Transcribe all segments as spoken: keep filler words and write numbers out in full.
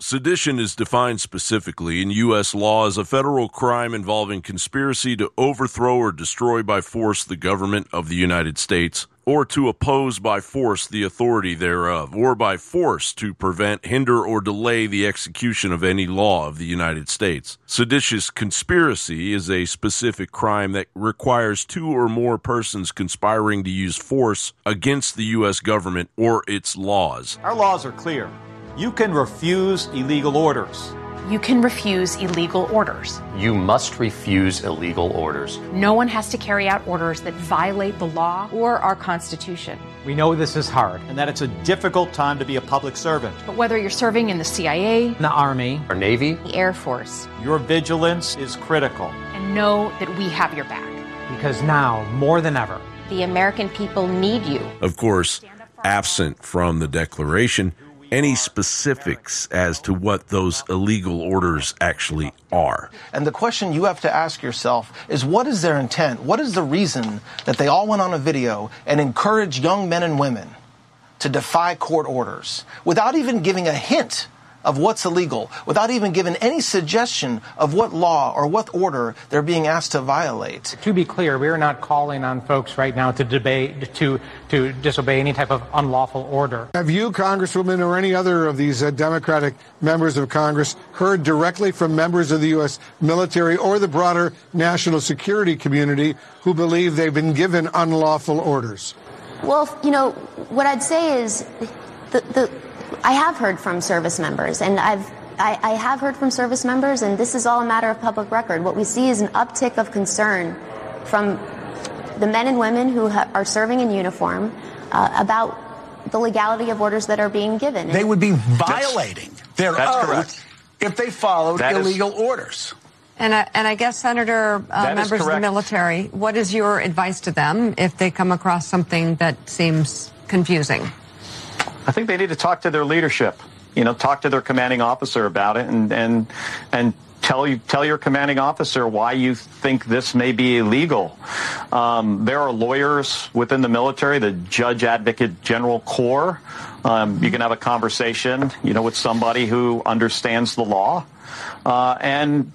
Sedition is defined specifically in U S law as a federal crime involving conspiracy to overthrow or destroy by force the government of the United States, or to oppose by force the authority thereof, or by force to prevent, hinder, or delay the execution of any law of the United States. Seditious conspiracy is a specific crime that requires two or more persons conspiring to use force against the U S government or its laws. Our laws are clear. You can refuse illegal orders. You can refuse illegal orders. You must refuse illegal orders. No one has to carry out orders that violate the law or our Constitution. We know this is hard and that it's a difficult time to be a public servant. But whether you're serving in the C I A, the Army, or Navy, the Air Force, your vigilance is critical. And know that we have your back. Because now, more than ever, the American people need you. Of course, absent from the Declaration, any specifics as to what those illegal orders actually are. And the question you have to ask yourself is, what is their intent? What is the reason that they all went on a video and encouraged young men and women to defy court orders without even giving a hint of what's illegal, without even giving any suggestion of what law or what order they're being asked to violate? To be clear, we are not calling on folks right now to debate, to to disobey any type of unlawful order. Have you, Congresswoman, or any other of these uh, Democratic members of Congress heard directly from members of the U S military or the broader national security community who believe they've been given unlawful orders? Well, you know, what I'd say is the the I have heard from service members, and I've I, I have heard from service members, and this is all a matter of public record. What we see is an uptick of concern from the men and women who ha- are serving in uniform uh, about the legality of orders that are being given. They would be violating that's, their that's oath correct. if they followed that illegal is, orders. And I, and I guess, Senator, uh, members of the military, what is your advice to them if they come across something that seems confusing? I think they need to talk to their leadership, you know, talk to their commanding officer about it and and and tell you tell your commanding officer why you think this may be illegal. Um, there are lawyers within the military, the Judge Advocate General Corps. Um, you can have a conversation, you know, with somebody who understands the law. Uh, and,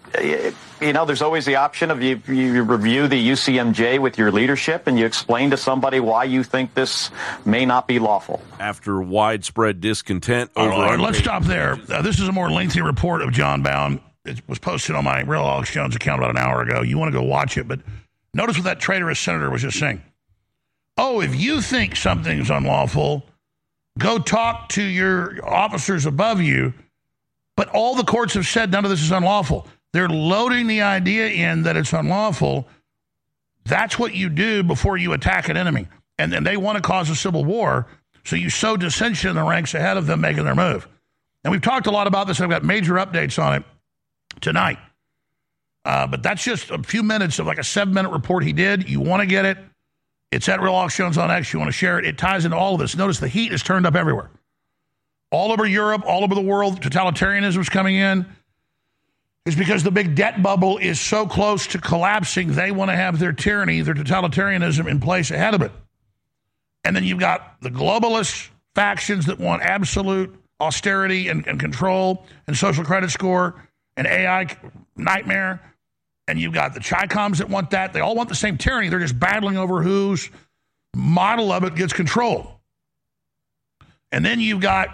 you know, there's always the option of you, you review the U C M J with your leadership and you explain to somebody why you think this may not be lawful. After widespread discontent over... All right, let's stop there. Uh, this is a more lengthy report of John Bowne. It was posted on my Real Alex Jones account about an hour ago. You want to go watch it, but notice what that traitorous senator was just saying. Oh, if you think something's unlawful, go talk to your officers above you. But all the courts have said none of this is unlawful. They're loading the idea in that it's unlawful. That's what you do before you attack an enemy. And then they want to cause a civil war, so you sow dissension in the ranks ahead of them making their move. And we've talked a lot about this. I've got major updates on it tonight. Uh, but that's just a few minutes of like a seven-minute report he did. You want to get it. It's at Real Alex Jones on X. You want to share it. It ties into all of this. Notice the heat is turned up everywhere. All over Europe, all over the world, totalitarianism is coming in. It's because the big debt bubble is so close to collapsing, they want to have their tyranny, their totalitarianism in place ahead of it. And then you've got the globalist factions that want absolute austerity and, and control and social credit score and A I nightmare. And you've got the Chi-Coms that want that. They all want the same tyranny. They're just battling over whose model of it gets control. And then you've got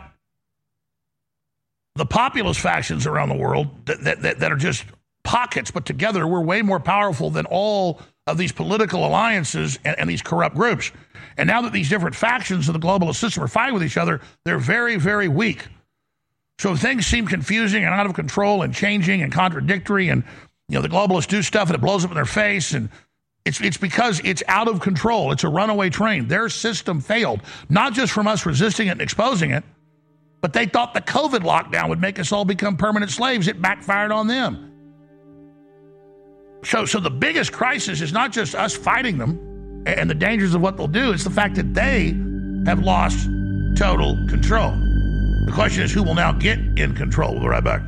the populist factions around the world that, that, that are just pockets, but together we're way more powerful than all of these political alliances and, and these corrupt groups. And now that these different factions of the globalist system are fighting with each other, they're very, very weak. So things seem confusing and out of control and changing and contradictory, and you know the globalists do stuff and it blows up in their face, and it's it's because it's out of control. It's a runaway train. Their system failed, not just from us resisting it and exposing it, but they thought the COVID lockdown would make us all become permanent slaves. It backfired on them. So, so the biggest crisis is not just us fighting them and the dangers of what they'll do. It's the fact that they have lost total control. The question is, who will now get in control? We'll be right back.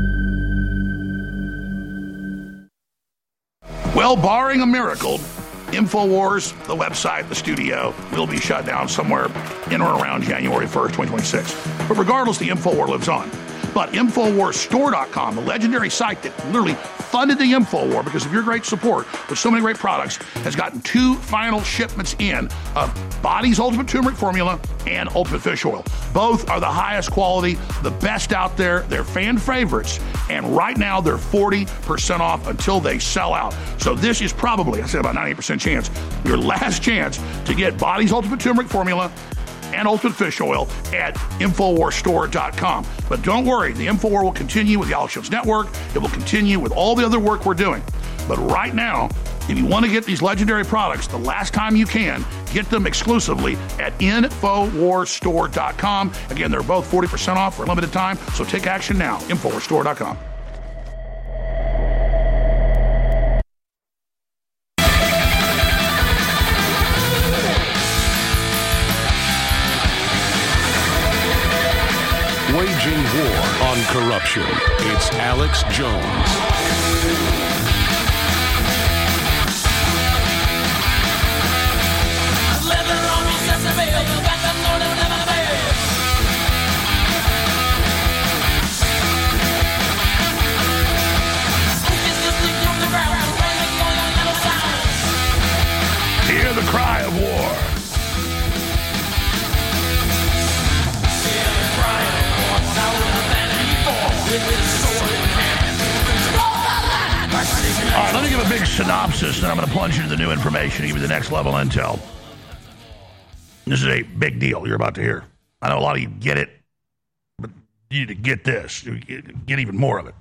Well, barring a miracle, InfoWars, the website, the studio, will be shut down somewhere in or around January first, twenty twenty-six. But regardless, the InfoWar lives on. But InfoWars Store dot com, the legendary site that literally funded the InfoWar because of your great support with so many great products, has gotten two final shipments in of Body's Ultimate Turmeric Formula and Ultimate Fish Oil. Both are the highest quality, the best out there. They're fan favorites. And right now, they're forty percent off until they sell out. So this is probably, I said about ninety percent chance, your last chance to get Body's Ultimate Turmeric Formula and Ultimate Fish Oil at InfoWars Store dot com. But don't worry, the InfoWar will continue with the Alex Jones Network. It will continue with all the other work we're doing. But right now, if you want to get these legendary products, the last time you can, get them exclusively at InfoWars Store dot com. Again, they're both forty percent off for a limited time, so take action now. InfoWars Store dot com. Waging war on corruption. It's Alex Jones. Hear the cry of war. All right, let me give a big synopsis, and I'm going to plunge into the new information, give you the next level intel. This is a big deal you're about to hear. I know a lot of you get it, but you need to get this, get even more of it.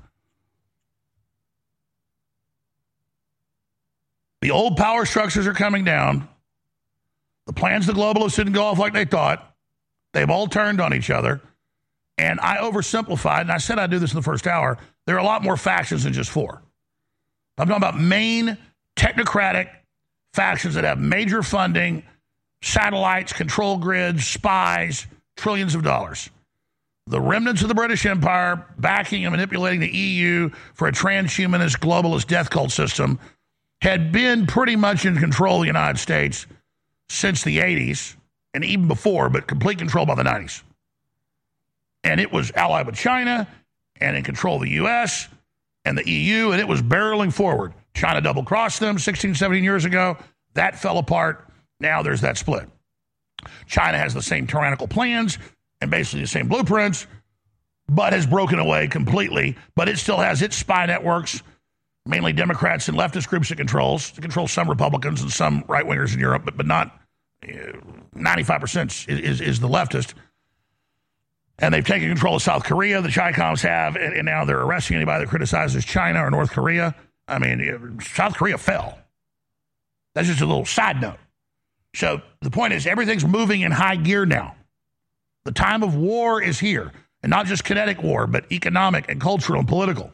The old power structures are coming down. The plans of the globalists didn't go off like they thought. They've all turned on each other. And I oversimplified, and I said I'd do this in the first hour. There are a lot more factions than just four. I'm talking about main technocratic factions that have major funding, satellites, control grids, spies, trillions of dollars. The remnants of the British Empire backing and manipulating the E U for a transhumanist globalist death cult system had been pretty much in control of the United States since the eighties and even before, but complete control by the nineties. And it was allied with China and in control of the U S and the E U, and it was barreling forward. China double-crossed them sixteen, seventeen years ago. That fell apart. Now there's that split. China has the same tyrannical plans and basically the same blueprints, but has broken away completely. But it still has its spy networks, mainly Democrats and leftist groups it controls. It controls some Republicans and some right-wingers in Europe, but, but not uh, ninety-five percent is, is, is the leftist. And they've taken control of South Korea, the Chi-Coms have, and, and now they're arresting anybody that criticizes China or North Korea. I mean, South Korea fell. That's just a little side note. So the point is, everything's moving in high gear now. The time of war is here, and not just kinetic war, but economic and cultural and political.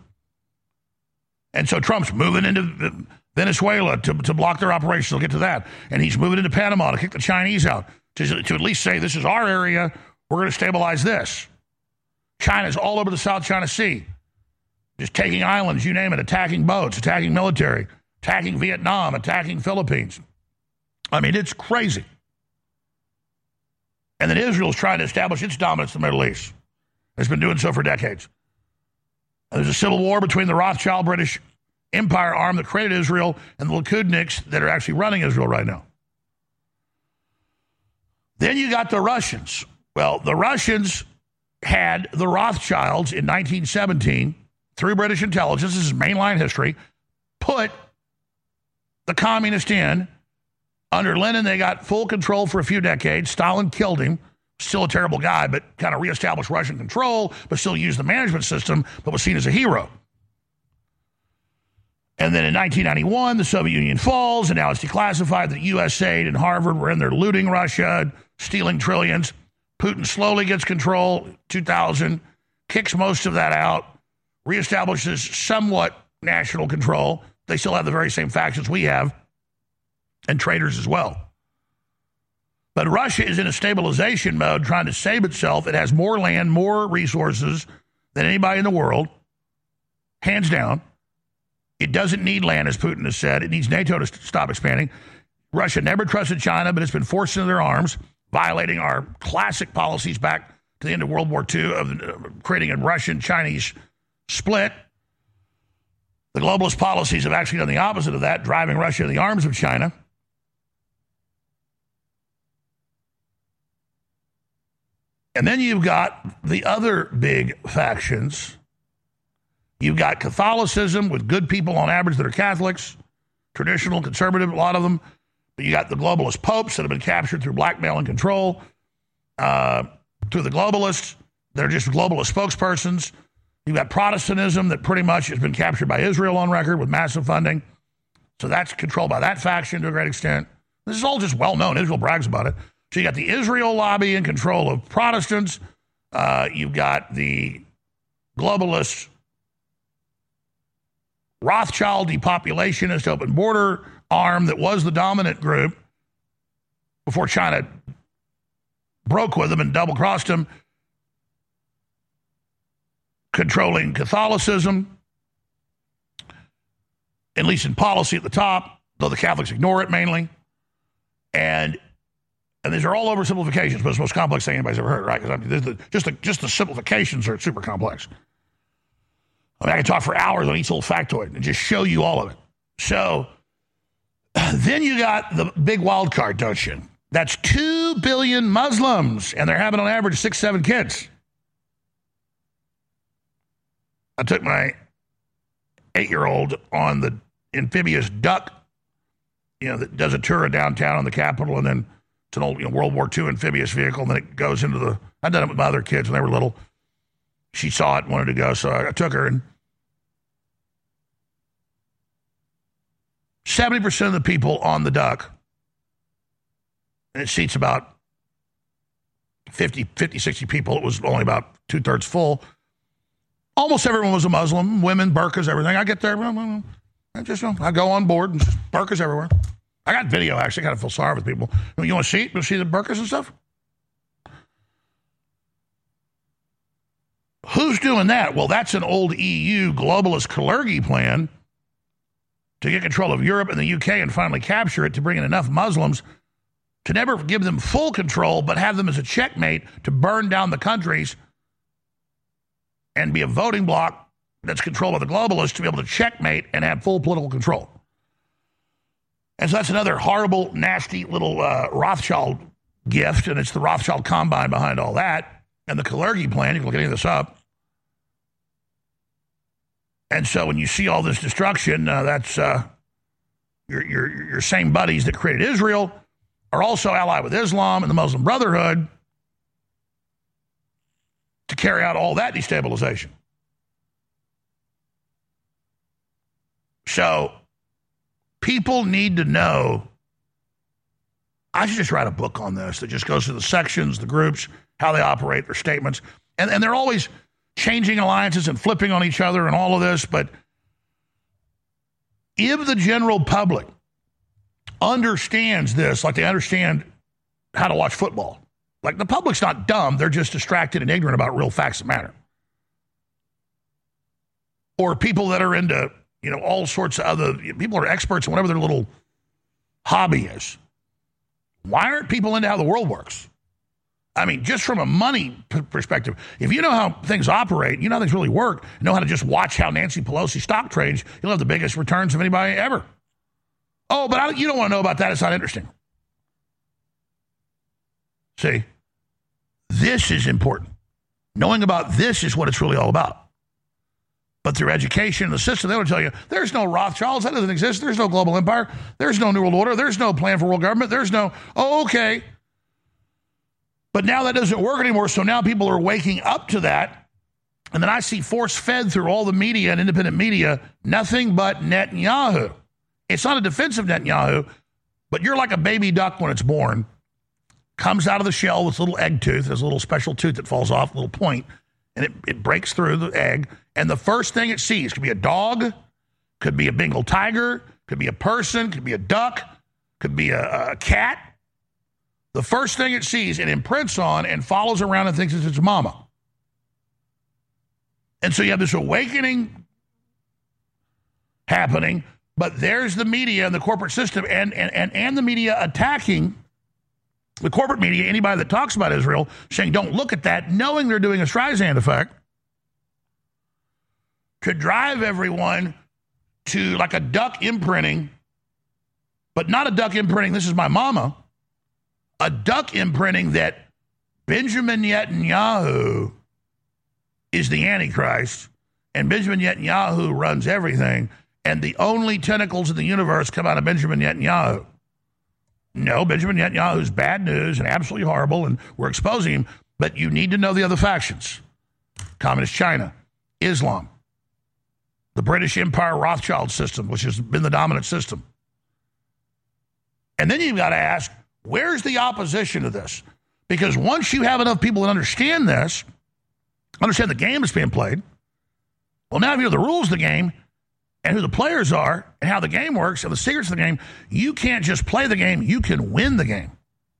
And so Trump's moving into Venezuela to, to block their operations. We'll get to that. And he's moving into Panama to kick the Chinese out, to, to at least say, this is our area. We're going to stabilize this. China's all over the South China Sea, just taking islands, you name it, attacking boats, attacking military, attacking Vietnam, attacking Philippines. I mean, it's crazy. And then Israel's trying to establish its dominance in the Middle East. It's been doing so for decades. And there's a civil war between the Rothschild British Empire arm that created Israel and the Likudniks that are actually running Israel right now. Then you got the Russians. Well, the Russians had the Rothschilds in nineteen seventeen, through British intelligence, this is mainline history, put the communist in. Under Lenin, they got full control for a few decades. Stalin killed him. Still a terrible guy, but kind of reestablished Russian control, but still used the management system, but was seen as a hero. And then in nineteen ninety-one, the Soviet Union falls, and now it's declassified that U S A I D and Harvard were in there looting Russia, stealing trillions. Putin slowly gets control, two thousand, kicks most of that out, reestablishes somewhat national control. They still have the very same factions we have, and traitors as well. But Russia is in a stabilization mode, trying to save itself. It has more land, more resources than anybody in the world, hands down. It doesn't need land, as Putin has said. It needs NATO to stop expanding. Russia never trusted China, but it's been forced into their arms, violating our classic policies back to the end of World War Two of uh, creating a Russian-Chinese split. The globalist policies have actually done the opposite of that, driving Russia into the arms of China. And then you've got the other big factions. You've got Catholicism with good people on average that are Catholics, traditional, conservative, a lot of them. But you got the globalist popes that have been captured through blackmail and control, uh, through the globalists. They're just globalist spokespersons. You've got Protestantism that pretty much has been captured by Israel on record with massive funding. So that's controlled by that faction to a great extent. This is all just well known. Israel brags about it. So you got the Israel lobby in control of Protestants. Uh, you've got the globalist Rothschild depopulationist open border arm that was the dominant group before China broke with them and double-crossed them, controlling Catholicism, at least in policy at the top, though the Catholics ignore it mainly. And and these are all oversimplifications, but it's the most complex thing anybody's ever heard, right? Because I mean, the, just, the, just the simplifications are super complex. I mean, I can talk for hours on each little factoid and just show you all of it. So then you got the big wild card, don't you? That's two billion Muslims, and they're having on average six, seven kids. I took my eight-year-old on the amphibious duck, you know, that does a tour of downtown on the Capitol, and then it's an old, you know, World War Two amphibious vehicle, and then it goes into the, I've done it with my other kids when they were little. She saw it and wanted to go, so I took her, and seventy percent of the people on the duck, and it seats about fifty, fifty, sixty people. It was only about two-thirds full. Almost everyone was a Muslim, women, burqas, everything. I get there, I just I go on board, and just burqas everywhere. I got video, actually. I kind of feel sorry with people. You want to see it? You want to see the burqas and stuff? Who's doing that? Well, that's an old E U globalist Kalergi plan to get control of Europe and the U K and finally capture it, to bring in enough Muslims to never give them full control, but have them as a checkmate to burn down the countries and be a voting bloc that's controlled by the globalists to be able to checkmate and have full political control. And so that's another horrible, nasty little uh, Rothschild gift, and it's the Rothschild combine behind all that, and the Kalergi plan. You can look any of this up. And so when you see all this destruction, uh, that's uh, your, your, your same buddies that created Israel are also allied with Islam and the Muslim Brotherhood to carry out all that destabilization. So people need to know. I should just write a book on this that just goes through the sections, the groups, how they operate, their statements. And, and they're always changing alliances and flipping on each other and all of this. But if the general public understands this, like they understand how to watch football, like the public's not dumb, they're just distracted and ignorant about real facts that matter. Or people that are into, you know, all sorts of other, people are experts in whatever their little hobby is. Why aren't people into how the world works? I mean, just from a money p- perspective, if you know how things operate, you know how things really work, you know how to just watch how Nancy Pelosi stock trades, you'll have the biggest returns of anybody ever. Oh, but I, you don't want to know about that. It's not interesting. See, this is important. Knowing about this is what it's really all about. But through education and the system, they will tell you, there's no Rothschilds, that doesn't exist. There's no global empire. There's no New World Order. There's no plan for world government. There's no, oh, okay. But now that doesn't work anymore, so now people are waking up to that. And then I see force-fed through all the media and independent media, nothing but Netanyahu. It's not a defense of Netanyahu, but you're like a baby duck when it's born. Comes out of the shell with a little egg tooth. There's a little special tooth that falls off, a little point, and it, it breaks through the egg. And the first thing it sees could be a dog, could be a Bengal tiger, could be a person, could be a duck, could be a, a cat. The first thing it sees, it imprints on and follows around and thinks it's its mama. And so you have this awakening happening, But there's the media and the corporate system and, and, and, and the media attacking the corporate media, anybody that talks about Israel, saying don't look at that, knowing they're doing a Streisand effect to drive everyone to like a duck imprinting, but not a duck imprinting, this is my mama, a duck imprinting that Benjamin Netanyahu is the Antichrist, and Benjamin Netanyahu runs everything, and the only tentacles in the universe come out of Benjamin Netanyahu. No, Benjamin Netanyahu is bad news and absolutely horrible, and we're exposing him, but you need to know the other factions. Communist China, Islam, the British Empire Rothschild system, which has been the dominant system. And then you've got to ask, where's the opposition to this? Because once you have enough people that understand this, understand the game that's being played, well, now if you know the rules of the game and who the players are and how the game works and the secrets of the game, you can't just play the game, you can win the game.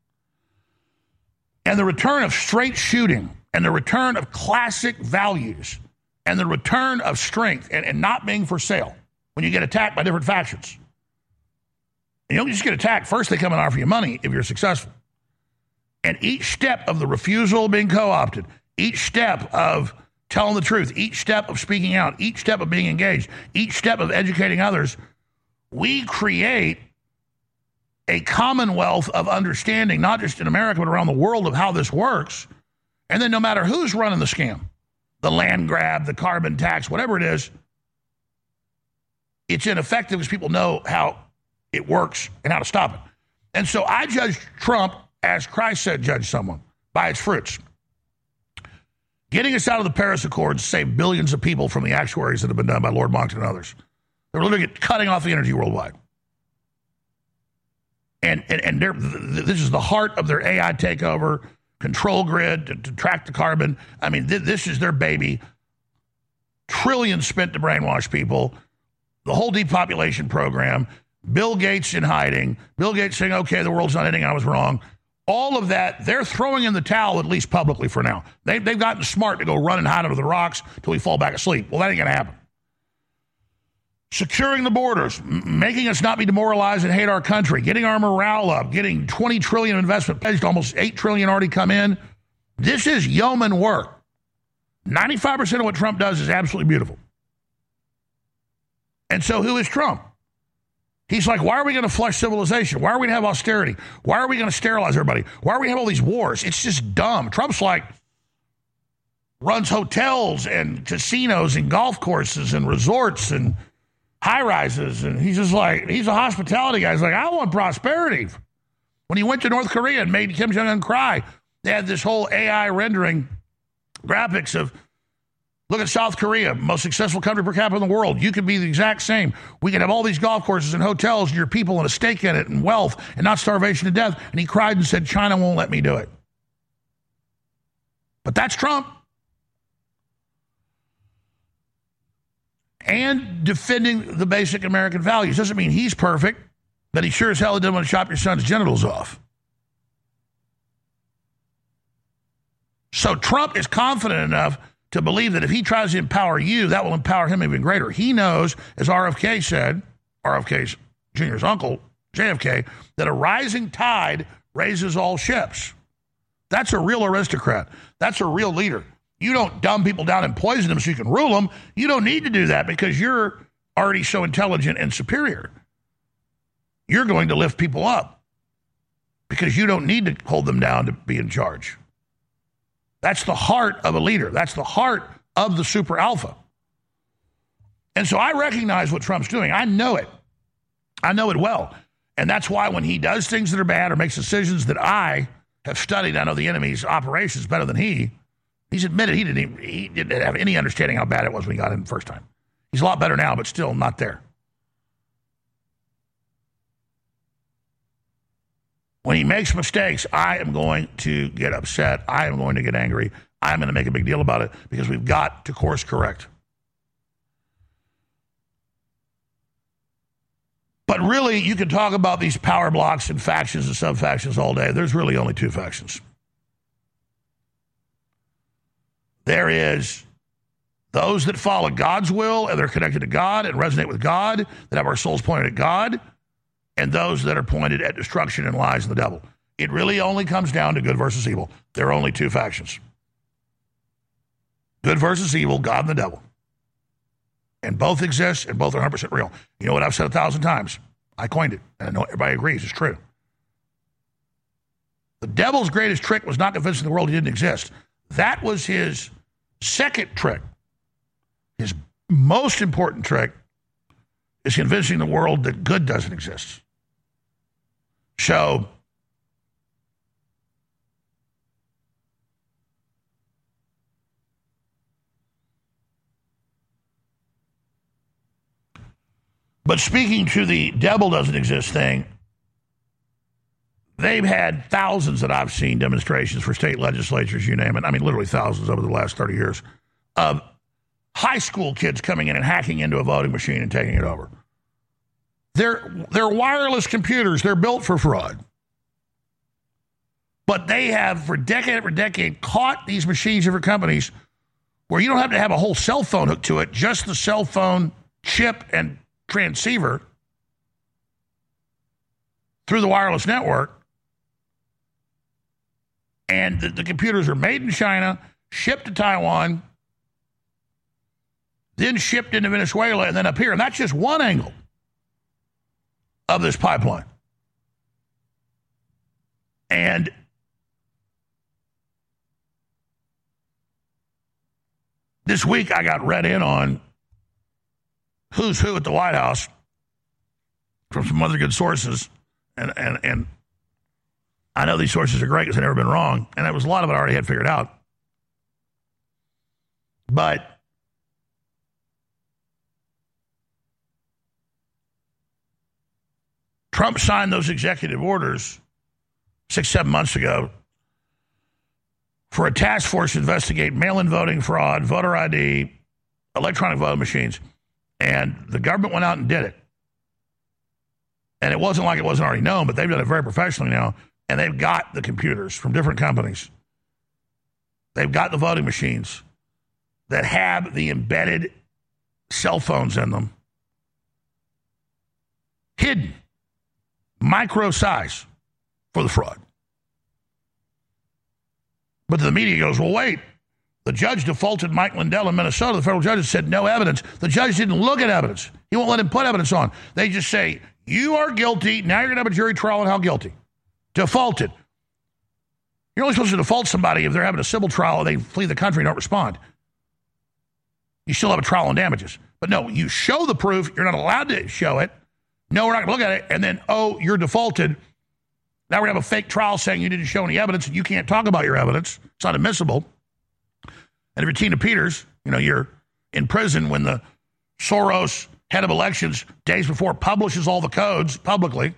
And the return of straight shooting and the return of classic values and the return of strength and, and not being for sale when you get attacked by different factions. And you don't just get attacked. First, they come and offer you money if you're successful. And each step of the refusal of being co-opted, each step of telling the truth, each step of speaking out, each step of being engaged, each step of educating others, we create a commonwealth of understanding, not just in America, but around the world of how this works. And then no matter who's running the scam, the land grab, the carbon tax, whatever it is, it's ineffective because people know how it works and how to stop it. And so I judge Trump, as Christ said, judge someone by its fruits. Getting us out of the Paris Accords saved billions of people from the actuaries that have been done by Lord Monckton and others. They're literally cutting off the energy worldwide. And and, and they're, this is the heart of their A I takeover, control grid to, to track the carbon. I mean, th- this is their baby. Trillions spent to brainwash people. The whole depopulation program. Bill Gates in hiding. Bill Gates saying, okay, the world's not ending, I was wrong. All of that, they're throwing in the towel, at least publicly for now. They, they've gotten smart to go run and hide under the rocks till we fall back asleep. Well, that ain't going to happen. Securing the borders, m- making us not be demoralized and hate our country, getting our morale up, getting twenty trillion dollars investment pledged, almost eight trillion dollars already come in. This is yeoman work. ninety-five percent of what Trump does is absolutely beautiful. And so who is Trump? He's like, why are we going to flush civilization? Why are we going to have austerity? Why are we going to sterilize everybody? Why are we going to have all these wars? It's just dumb. Trump's like, runs hotels and casinos and golf courses and resorts and high rises. And he's just like, he's a hospitality guy. He's like, I want prosperity. When he went to North Korea and made Kim Jong-un cry, they had this whole A I rendering graphics of, look at South Korea, most successful country per capita in the world. You could be the exact same. We could have all these golf courses and hotels and your people and a stake in it and wealth and not starvation to death. And he cried and said, China won't let me do it. But that's Trump. And defending the basic American values. Doesn't mean he's perfect, but he sure as hell didn't want to chop your son's genitals off. So Trump is confident enough to believe that if he tries to empower you, that will empower him even greater. He knows, as R F K said, R F K's Junior's uncle, J F K, that a rising tide raises all ships. That's a real aristocrat. That's a real leader. You don't dumb people down and poison them so you can rule them. You don't need to do that because you're already so intelligent and superior. You're going to lift people up because you don't need to hold them down to be in charge. That's the heart of a leader. That's the heart of the super alpha. And so I recognize what Trump's doing. I know it. I know it well. And that's why when he does things that are bad or makes decisions that I have studied, I know the enemy's operations better than he, he's admitted he didn't, even, he didn't have any understanding how bad it was when he got in the first time. He's a lot better now, but still not there. When he makes mistakes, I am going to get upset. I am going to get angry. I'm going to make a big deal about it because we've got to course correct. But really, you can talk about these power blocks and factions and sub-factions all day. There's really only two factions. There is Those that follow God's will and they're connected to God and resonate with God, that have our souls pointed at God, and those that are pointed at destruction and lies and the devil. It really only comes down to good versus evil. There are only two factions. Good versus evil, God and the devil. And both exist, and both are one hundred percent real. You know what I've said a thousand times? I coined it, and I know everybody agrees it's true. The devil's greatest trick was not convincing the world he didn't exist. That was his second trick. His most important trick is convincing the world that good doesn't exist. So, but speaking to the devil doesn't exist thing, they've had thousands that I've seen demonstrations for state legislatures, you name it. I mean, literally thousands over the last thirty years of high school kids coming in and hacking into a voting machine and taking it over. They're, they're wireless computers. They're built for fraud. But they have, for decade after decade, caught these machines of companies where you don't have to have a whole cell phone hooked to it, just the cell phone chip and transceiver through the wireless network. And the, the computers are made in China, shipped to Taiwan, then shipped into Venezuela, and then up here. And that's just one angle of this pipeline. And this week I got read in on who's who at the White House from some other good sources. And, and, and I know these sources are great because they've never been wrong. And it was a lot of it I already had figured out. But Trump signed those executive orders six, seven months ago for a task force to investigate mail-in voting fraud, voter I D, electronic voting machines. And the government went out and did it. And it wasn't like it wasn't already known, but they've done it very professionally now. And they've got the computers from different companies. They've got the voting machines that have the embedded cell phones in them, hidden, micro size for the fraud. But the media goes, well, wait, the judge defaulted Mike Lindell in Minnesota. The federal judge said no evidence. The judge didn't look at evidence. He won't let him put evidence on. They just say, you are guilty. Now you're going to have a jury trial on how guilty. Defaulted. You're only supposed to default somebody if they're having a civil trial and they flee the country and don't respond. You still have a trial on damages. But no, you show the proof. You're not allowed to show it. No, we're not going to look at it. And then, oh, you're defaulted. Now we're going to have a fake trial saying you didn't show any evidence and you can't talk about your evidence. It's not admissible. And if you're Tina Peters, you know, you're in prison when the Soros head of elections days before publishes all the codes publicly.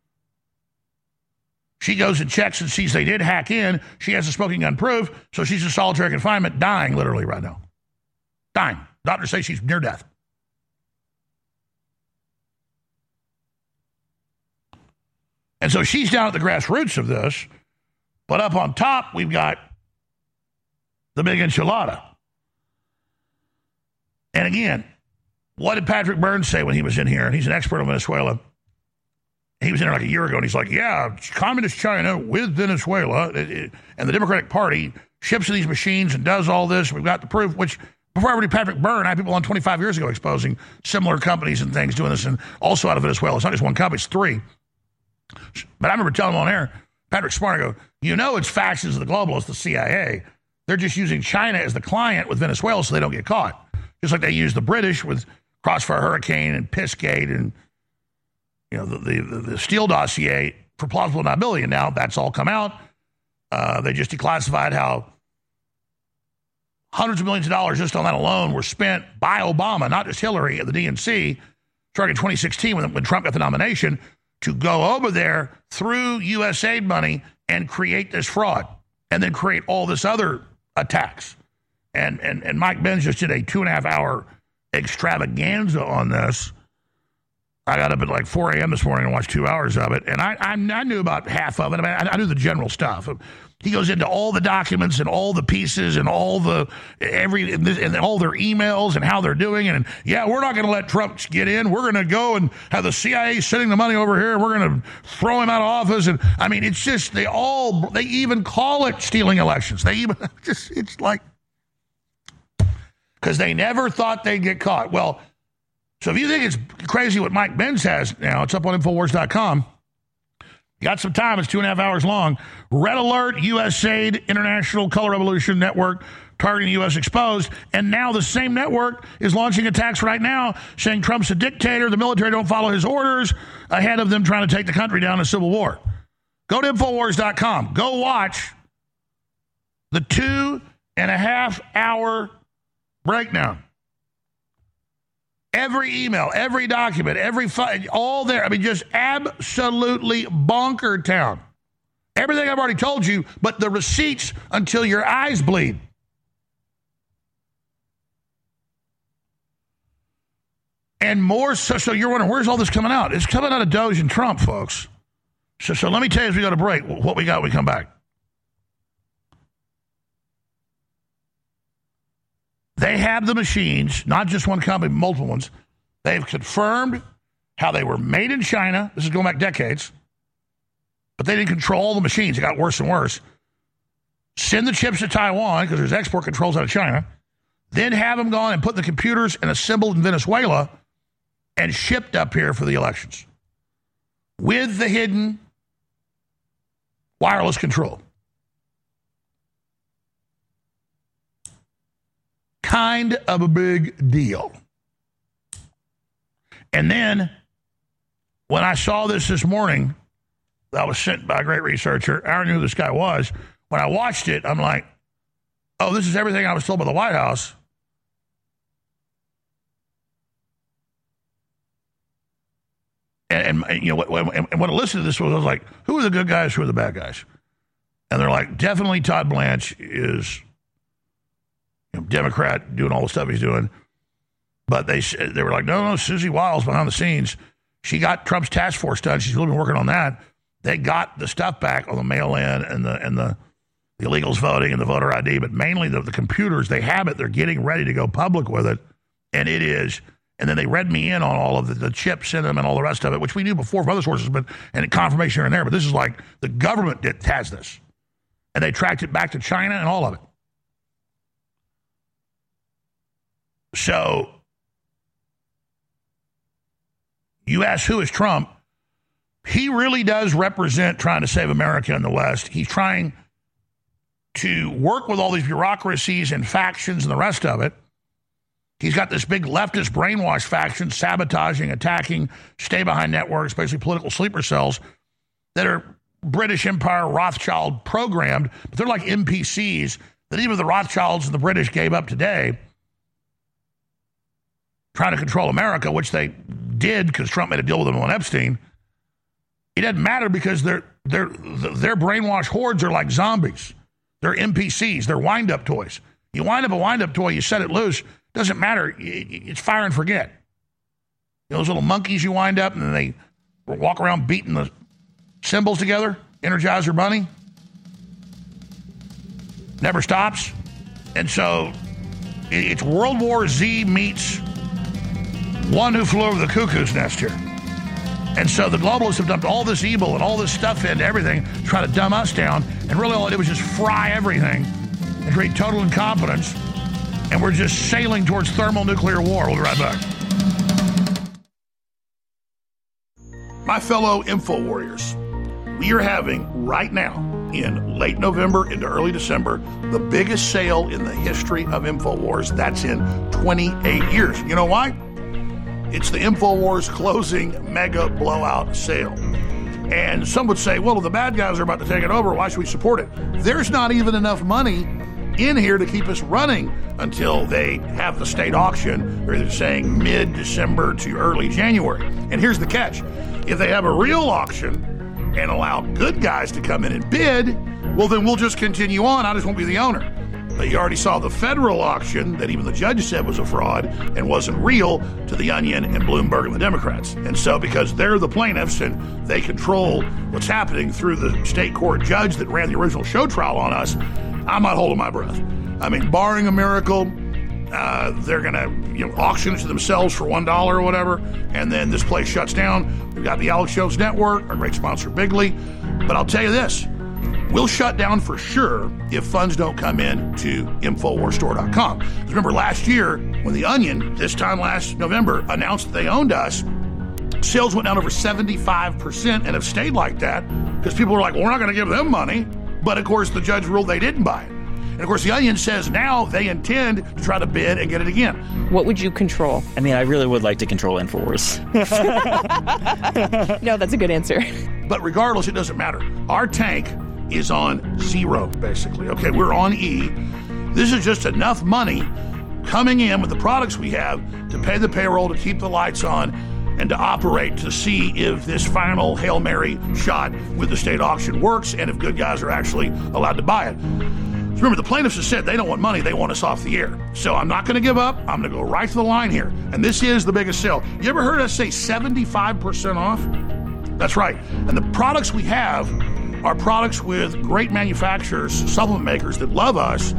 She goes and checks and sees they did hack in. She has a smoking gun proof, so she's in solitary confinement, dying literally right now. Dying. Doctors say she's near death. And so she's down at the grassroots of this, but up on top, we've got the big enchilada. And again, what did Patrick Burns say when he was in here? And he's an expert on Venezuela. He was in there like a year ago, and he's like, yeah, communist China with Venezuela, and the Democratic Party ships these machines and does all this. We've got the proof, which before I read Patrick Byrne, I had people on twenty-five years ago exposing similar companies and things doing this, and also out of Venezuela. It's not just one company, it's three. But I remember telling him on air, Patrick Smart, I go, you know it's factions of the globalists, the C I A. They're just using China as the client with Venezuela so they don't get caught. Just like they use the British with Crossfire Hurricane and Pissgate and you know the, the, the Steele dossier for plausible deniability. And now that's all come out. Uh, they just declassified how hundreds of millions of dollars just on that alone were spent by Obama, not just Hillary, at the D N C, starting in twenty sixteen when, when Trump got the nomination, to go over there through U S aid money and create this fraud and then create all this other attacks. And, and, and Mike Benz just did a two and a half hour extravaganza on this. I got up at like four a.m. this morning and watched two hours of it, and I I, I knew about half of it. I mean, I, I knew the general stuff. He goes into all the documents and all the pieces and all the every and all their emails and how they're doing. And yeah, we're not going to let Trump get in. We're going to go and have the C I A sending the money over here. We're going to throw him out of office. And I mean, it's just they all they even call it stealing elections. They even just it's like because they never thought they'd get caught. Well, so if you think it's crazy what Mike Benz has now, it's up on Infowars dot com. You got some time. It's two and a half hours long. Red Alert, U S A I D, International Color Revolution Network, targeting U S exposed. And now the same network is launching attacks right now saying Trump's a dictator. The military don't follow his orders ahead of them trying to take the country down in a civil war. Go to Infowars dot com. Go watch the two and a half hour breakdown. Every email, every document, every fi- all there. I mean, just absolutely bonker town. Everything I've already told you, but the receipts until your eyes bleed. And more, so, so you're wondering, where's all this coming out? It's coming out of Doge and Trump, folks. So, so let me tell you as we go to break what we got when we come back. They have the machines, not just one company, multiple ones. They've confirmed how they were made in China. This is going back decades. But they didn't control all the machines. It got worse and worse. Send the chips to Taiwan because there's export controls out of China. Then have them gone and put the computers and assembled in Venezuela and shipped up here for the elections. With the hidden wireless control. Kind of a big deal. And then when I saw this this morning, that was sent by a great researcher. I already knew who this guy was. When I watched it, I'm like, oh, this is everything I was told by the White House. And, and you know, when, and when I listened to this, I was like, who are the good guys? Who are the bad guys? And they're like, definitely Todd Blanche is you know, Democrat doing all the stuff he's doing. But they they were like, no, no, Susie Wiles behind the scenes. She got Trump's task force done. She's really been working on that. They got the stuff back on the mail-in and the and the, the illegals voting and the voter I D, but mainly the, the computers. They have it. They're getting ready to go public with it, and it is. And then they read me in on all of the, the chips in them and all the rest of it, which we knew before from other sources, but and confirmation here and there. But this is like the government that has this, and they tracked it back to China and all of it. So you ask who is Trump? He really does represent trying to save America in the West. He's trying to work with all these bureaucracies and factions and the rest of it. He's got this big leftist brainwash faction sabotaging, attacking, stay-behind networks, basically political sleeper cells that are British Empire Rothschild programmed, but they're like N P Cs that even the Rothschilds and the British gave up today, trying to control America, which they did because Trump made a deal with them on Epstein. It doesn't matter because their their their brainwashed hordes are like zombies. They're N P Cs. They're wind-up toys. You wind up a wind-up toy, you set it loose. Doesn't matter. It's fire and forget. You know, those little monkeys you wind up and then they walk around beating the cymbals together. Energizer Bunny. Never stops. And so it's World War Z meets One Who Flew Over the Cuckoo's Nest here. And so the globalists have dumped all this evil and all this stuff into everything to try to dumb us down. And really all it did was just fry everything and create total incompetence. And we're just sailing towards thermonuclear war. We'll be right back. My fellow Info Warriors, we are having right now in late November into early December the biggest sale in the history of InfoWars. That's in twenty-eight years. You know why? It's the InfoWars closing mega blowout sale. And some would say, well, if the bad guys are about to take it over, why should we support it? There's not even enough money in here to keep us running until they have the state auction. They're saying mid-December to early January. And here's the catch. If they have a real auction and allow good guys to come in and bid, well, then we'll just continue on. I just won't be the owner. But you already saw the federal auction that even the judge said was a fraud and wasn't real to the Onion and Bloomberg and the Democrats. And so because they're the plaintiffs and they control what's happening through the state court judge that ran the original show trial on us, I'm not holding my breath. I mean, barring a miracle, uh, they're going to you know, auction it to themselves for one dollar or whatever, and then this place shuts down. We've got the Alex Jones Network, our great sponsor, Bigly. But I'll tell you this. We'll shut down for sure if funds don't come in to Infowars Store dot com. Remember last year when the Onion, this time last November, announced that they owned us, sales went down over seventy-five percent and have stayed like that because people were like, well, we're not going to give them money. But, of course, the judge ruled they didn't buy it. And, of course, the Onion says now they intend to try to bid and get it again. What would you control? I mean, I really would like to control Infowars. No, that's a good answer. But regardless, it doesn't matter. Our tank is on zero, basically. Okay, we're on E. This is just enough money coming in with the products we have to pay the payroll, to keep the lights on, and to operate to see if this final Hail Mary shot with the state auction works and if good guys are actually allowed to buy it. So remember, the plaintiffs have said they don't want money, they want us off the air. So I'm not going to give up. I'm going to go right to the line here. And this is the biggest sale. You ever heard us say seventy-five percent off? That's right. And the products we have are products with great manufacturers, supplement makers that love us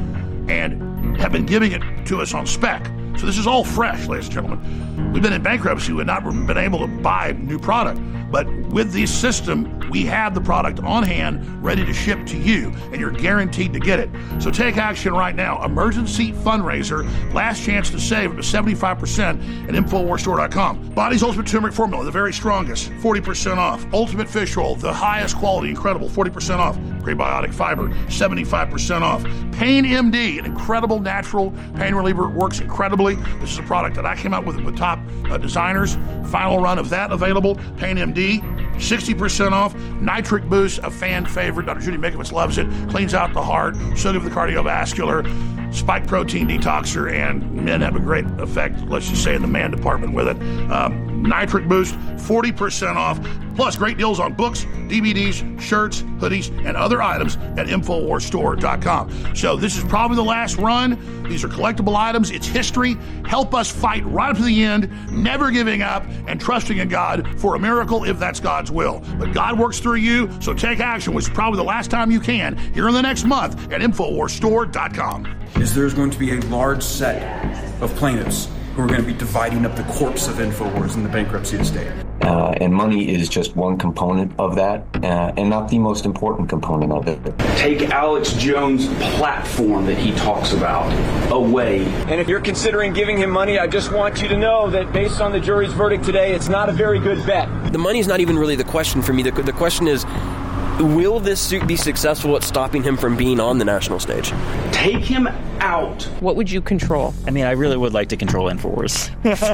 and have been giving it to us on spec. So this is all fresh, ladies and gentlemen. We've been in bankruptcy. We've not been able to buy new product. But with this system, we have the product on hand, ready to ship to you, and you're guaranteed to get it. So take action right now. Emergency fundraiser, last chance to save up to seventy-five percent at Infowars Store dot com. Body's Ultimate Turmeric Formula, the very strongest, forty percent off. Ultimate Fish Oil, the highest quality, incredible, forty percent off. Prebiotic Fiber, seventy-five percent off. Pain M D, an incredible natural pain reliever, works incredibly. This is a product that I came out with with top uh, designers. Final run of that available. Pain M D, sixty percent off. Nitric Boost, a fan favorite. Doctor Judy Mikovits loves it. Cleans out the heart, so good for the cardiovascular. Spike protein detoxer, and men have a great effect, let's just say, in the man department with it. Um, Nitric Boost, forty percent off. Plus, great deals on books, D V Ds, shirts, hoodies, and other items at Infowars Store dot com. So this is probably the last run. These are collectible items. It's history. Help us fight right up to the end, never giving up, and trusting in God for a miracle if that's God's will. But God works through you, so take action, which is probably the last time you can, here in the next month at Infowars Store dot com. Is there's going to be a large set of plaintiffs who are going to be dividing up the corpse of Infowars in the bankruptcy estate. Uh, and money is just one component of that, uh, and not the most important component of it. Take Alex Jones' platform that he talks about away. And if you're considering giving him money, I just want you to know that based on the jury's verdict today, it's not a very good bet. The money's not even really the question for me. The, the question is, will this suit be successful at stopping him from being on the national stage? Take him out. What would you control? I mean, I really would like to control Infowars.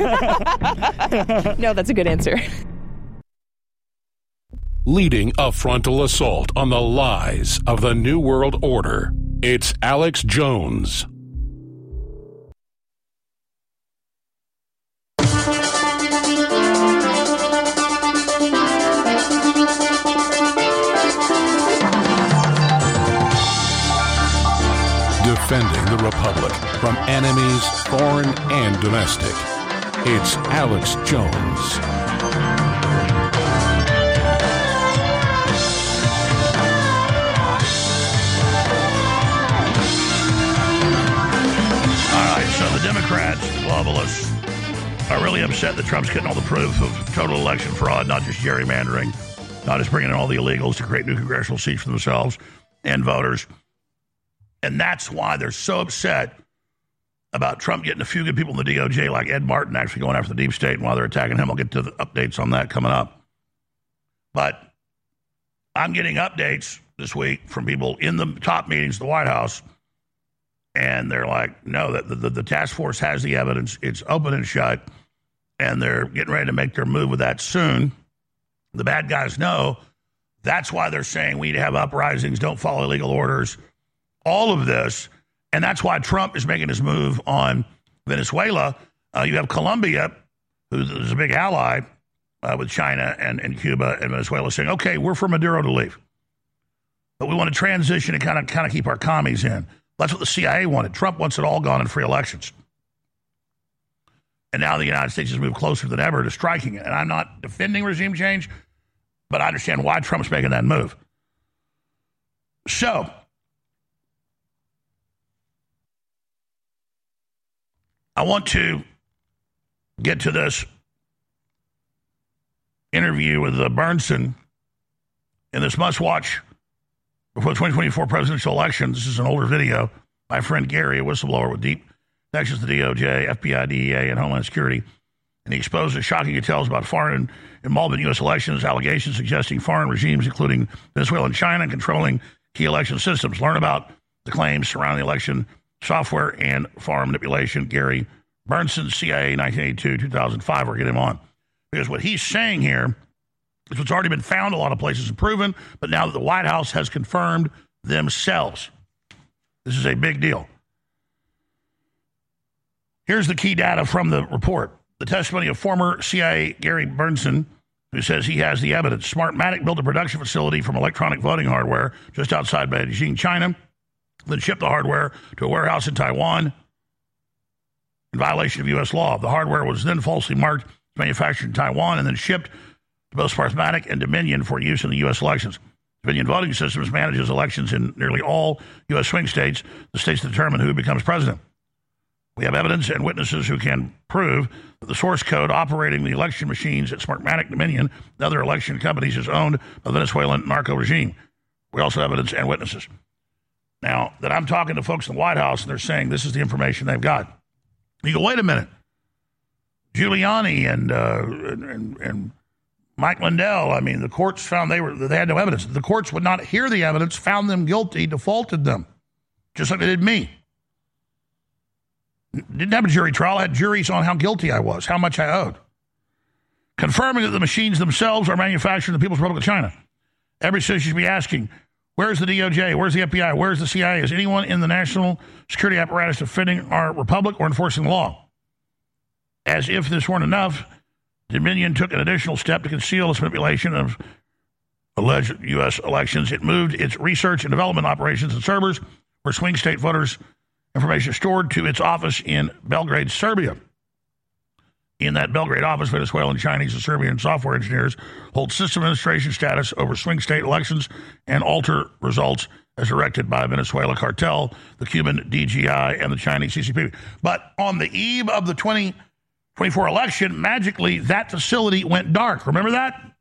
No, that's a good answer. Leading a frontal assault on the lies of the New World Order, it's Alex Jones. Defending the Republic from enemies, foreign and domestic. It's Alex Jones. All right, so the Democrats, the globalists, are really upset that Trump's getting all the proof of total election fraud, not just gerrymandering, not just bringing in all the illegals to create new congressional seats for themselves and voters. And that's why they're so upset about Trump getting a few good people in the D O J, like Ed Martin, actually going after the deep state. And while they're attacking him, I'll get to the updates on that coming up. But I'm getting updates this week from people in the top meetings of the White House. And they're like, no, the, the, the task force has the evidence. It's open and shut. And they're getting ready to make their move with that soon. The bad guys know. That's why they're saying we need to have uprisings, don't follow illegal orders. All of this, and that's why Trump is making his move on Venezuela. Uh, you have Colombia, who's a big ally uh, with China and, and Cuba and Venezuela, saying, okay, we're for Maduro to leave. But we want to transition and kind of kind of keep our commies in. That's what the C I A wanted. Trump wants it all gone in free elections. And now the United States has moved closer than ever to striking it. And I'm not defending regime change, but I understand why Trump's making that move. So, I want to get to this interview with uh, Bernsen in this must-watch before the twenty twenty-four presidential election. This is an older video. My friend Gary, a whistleblower with deep connections to the D O J, F B I, D E A, and Homeland Security, and he exposed the shocking details about foreign involvement in U S elections, allegations suggesting foreign regimes, including Venezuela and China, controlling key election systems. Learn about the claims surrounding the election software and foreign manipulation. Gary Bernsen, C I A, nineteen eighty-two to two thousand five. We'll get him on. Because what he's saying here is what's already been found a lot of places and proven, but now that the White House has confirmed themselves. This is a big deal. Here's the key data from the report. The testimony of former C I A Gary Bernsen, who says he has the evidence. Smartmatic built a production facility from electronic voting hardware just outside Beijing, China, then shipped the hardware to a warehouse in Taiwan in violation of U S law. The hardware was then falsely marked as manufactured in Taiwan and then shipped to both Smartmatic and Dominion for use in the U S elections. Dominion Voting Systems manages elections in nearly all U S swing states, the states that determine who becomes president. We have evidence and witnesses who can prove that the source code operating the election machines at Smartmatic, Dominion, and other election companies is owned by the Venezuelan narco regime. We also have evidence and witnesses. Now, that I'm talking to folks in the White House, and they're saying this is the information they've got. You go, wait a minute. Giuliani and, uh, and, and Mike Lindell, I mean, the courts found they were they had no evidence. The courts would not hear the evidence, found them guilty, defaulted them, just like they did me. Didn't have a jury trial. I had juries on how guilty I was, how much I owed. Confirming that the machines themselves are manufactured in the People's Republic of China. Every citizen should be asking, where's the D O J? Where's the F B I? Where's the C I A? Is anyone in the national security apparatus defending our republic or enforcing the law? As if this weren't enough, Dominion took an additional step to conceal this manipulation of alleged U S elections. It moved its research and development operations and servers where swing state voters' information is stored to its office in Belgrade, Serbia. In that Belgrade office, Venezuelan, Chinese, and Serbian software engineers hold system administration status over swing state elections and alter results as directed by Venezuela cartel, the Cuban D G I, and the Chinese C C P. But on the eve of the twenty twenty-four election, magically, that facility went dark. Remember that?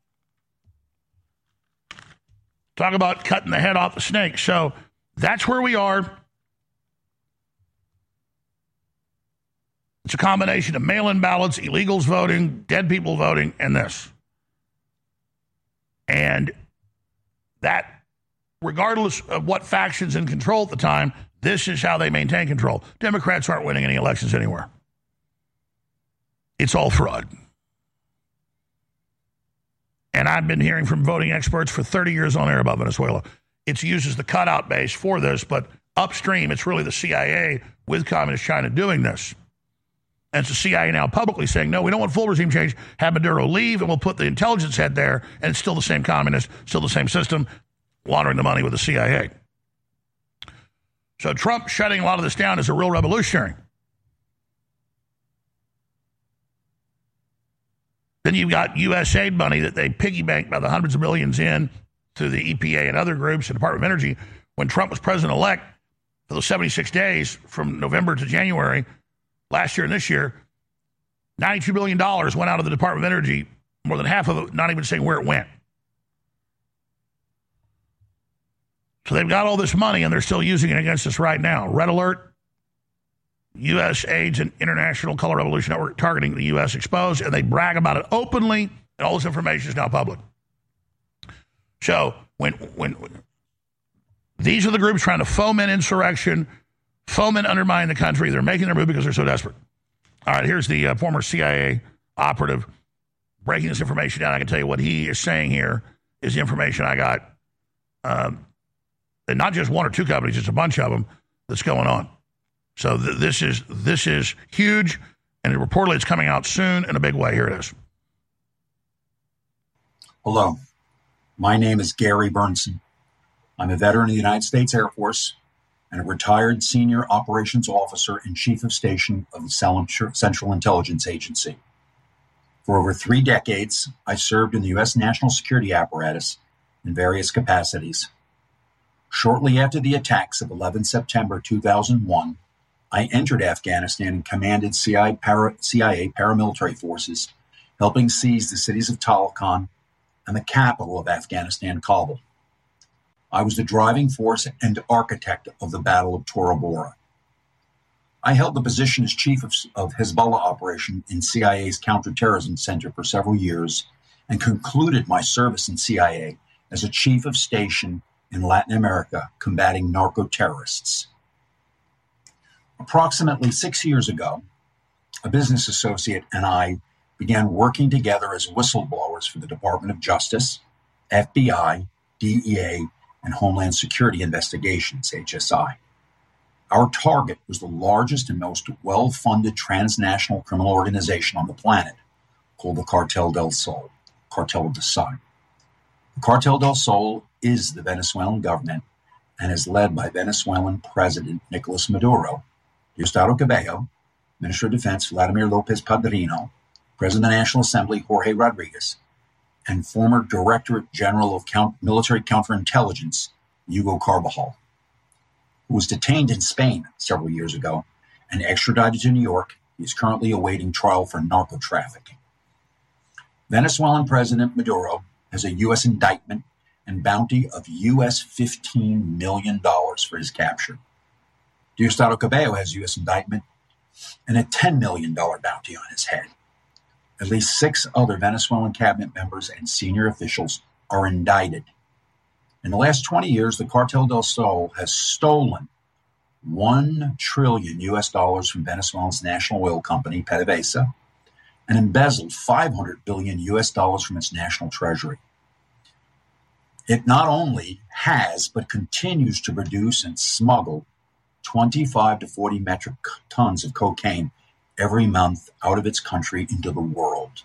Talk about cutting the head off the snake. So that's where we are. It's a combination of mail-in ballots, illegals voting, dead people voting, and this. And that, regardless of what faction's in control at the time, this is how they maintain control. Democrats aren't winning any elections anywhere. It's all fraud. And I've been hearing from voting experts for thirty years on air about Venezuela. It uses the cutout base for this, but upstream, it's really the C I A with Communist China doing this. And it's the C I A now publicly saying, no, we don't want full regime change. Have Maduro leave, and we'll put the intelligence head there, and it's still the same communist, still the same system, laundering the money with the C I A. So Trump shutting a lot of this down is a real revolutionary. Then you've got U S aid money that they piggybanked by the hundreds of millions in through the E P A and other groups and Department of Energy. When Trump was president-elect for those seventy-six days from November to January, last year and this year, ninety-two billion dollars went out of the Department of Energy, more than half of it not even saying where it went. So they've got all this money, and they're still using it against us right now. Red Alert, U S AIDS and International Color Revolution Network targeting the U S exposed, and they brag about it openly, and all this information is now public. So when when, when these are the groups trying to foment insurrection, foment undermine the country, they're making their move because they're so desperate. All right, here's the uh, former C I A operative breaking this information down. I can tell you what he is saying here is the information I got. Um, and not just one or two companies, it's a bunch of them that's going on. So th- this is this is huge, and reportedly it's coming out soon in a big way. Here it is. Hello, my name is Gary Bernsen. I'm a veteran of the United States Air Force, and a retired senior operations officer and chief of station of the Central Intelligence Agency. For over three decades, I served in the U S national security apparatus in various capacities. Shortly after the attacks of eleven September two thousand one, I entered Afghanistan and commanded C I A, para, C I A paramilitary forces, helping seize the cities of Talokan and the capital of Afghanistan, Kabul. I was the driving force and architect of the Battle of Tora Bora. I held the position as chief of, of Hezbollah operation in C I A's counterterrorism center for several years and concluded my service in C I A as a chief of station in Latin America combating narco-terrorists. Approximately six years ago, a business associate and I began working together as whistleblowers for the Department of Justice, F B I, D E A, and Homeland Security Investigations, H S I. Our target was the largest and most well-funded transnational criminal organization on the planet, called the Cartel del Sol, Cartel of the Sun. The Cartel del Sol is the Venezuelan government and is led by Venezuelan President Nicolas Maduro, Diosdado Cabello, Minister of Defense Vladimir Lopez Padrino, President of the National Assembly Jorge Rodriguez, and former Director General of Count- Military Counterintelligence Hugo Carbajal, who was detained in Spain several years ago and extradited to New York. He is currently awaiting trial for narco trafficking. Venezuelan President Maduro has a U S indictment and bounty of U S fifteen million dollars for his capture. Diosdado Cabello has U S indictment and a ten million dollars bounty on his head. At least six other Venezuelan cabinet members and senior officials are indicted. In the last twenty years, the Cartel del Sol has stolen one trillion U S dollars from Venezuela's national oil company, PDVSA, and embezzled five hundred billion U S dollars from its national treasury. It not only has, but continues to produce and smuggle twenty-five to forty metric tons of cocaine every month out of its country into the world.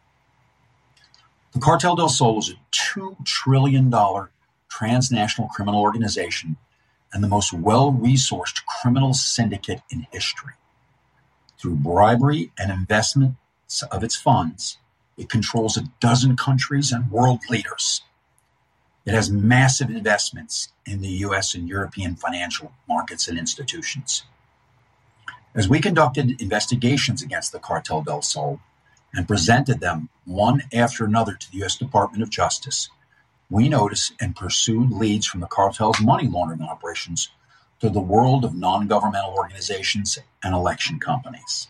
The Cartel del Sol is a two trillion dollars transnational criminal organization and the most well-resourced criminal syndicate in history. Through bribery and investments of its funds, it controls a dozen countries and world leaders. It has massive investments in the U S and European financial markets and institutions. As we conducted investigations against the Cartel del Sol and presented them one after another to the U S Department of Justice, we noticed and pursued leads from the cartel's money laundering operations to the world of non-governmental organizations and election companies.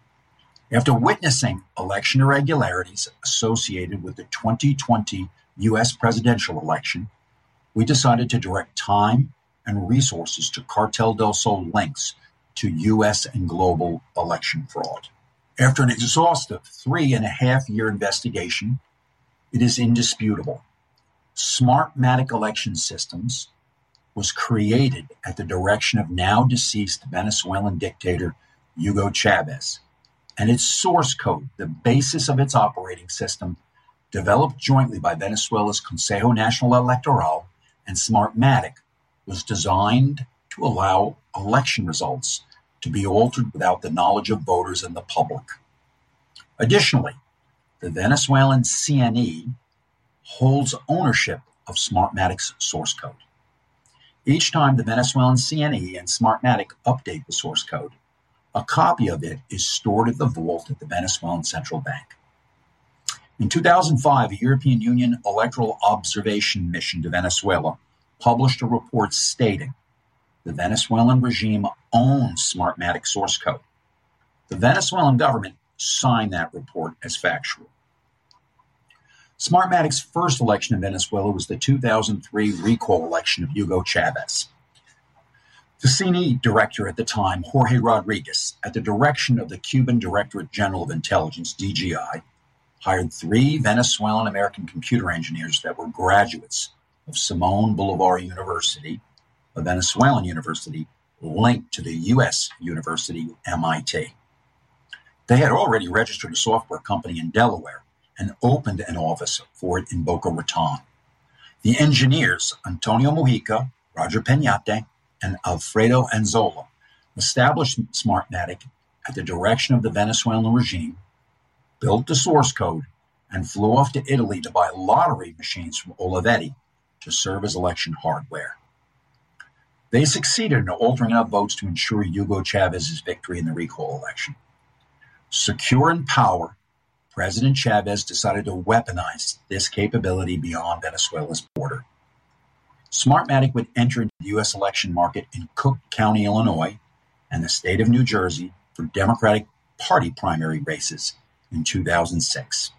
After witnessing election irregularities associated with the twenty twenty U S presidential election, we decided to direct time and resources to Cartel del Sol links to U S and global election fraud. After an exhaustive three and a half year investigation, it is indisputable. Smartmatic Election Systems was created at the direction of now deceased Venezuelan dictator Hugo Chavez, and its source code, the basis of its operating system, developed jointly by Venezuela's Consejo Nacional Electoral and Smartmatic, was designed to allow election results to be altered without the knowledge of voters and the public. Additionally, the Venezuelan C N E holds ownership of Smartmatic's source code. Each time the Venezuelan C N E and Smartmatic update the source code, a copy of it is stored at the vault at the Venezuelan Central Bank. In two thousand five, a European Union electoral observation mission to Venezuela published a report stating the Venezuelan regime owns Smartmatic source code. The Venezuelan government signed that report as factual. Smartmatic's first election in Venezuela was the two thousand three recall election of Hugo Chavez. The C N E director at the time, Jorge Rodriguez, at the direction of the Cuban Directorate General of Intelligence, D G I, hired three Venezuelan American computer engineers that were graduates of Simón Bolívar University, a Venezuelan university linked to the U S university M I T. They had already registered a software company in Delaware and opened an office for it in Boca Raton. The engineers, Antonio Mujica, Roger Peñate, and Alfredo Anzola established Smartmatic at the direction of the Venezuelan regime, built the source code, and flew off to Italy to buy lottery machines from Olivetti to serve as election hardware. They succeeded in altering enough votes to ensure Hugo Chavez's victory in the recall election. Secure in power, President Chavez decided to weaponize this capability beyond Venezuela's border. Smartmatic would enter into the U S election market in Cook County, Illinois, and the state of New Jersey for Democratic Party primary races in two thousand six.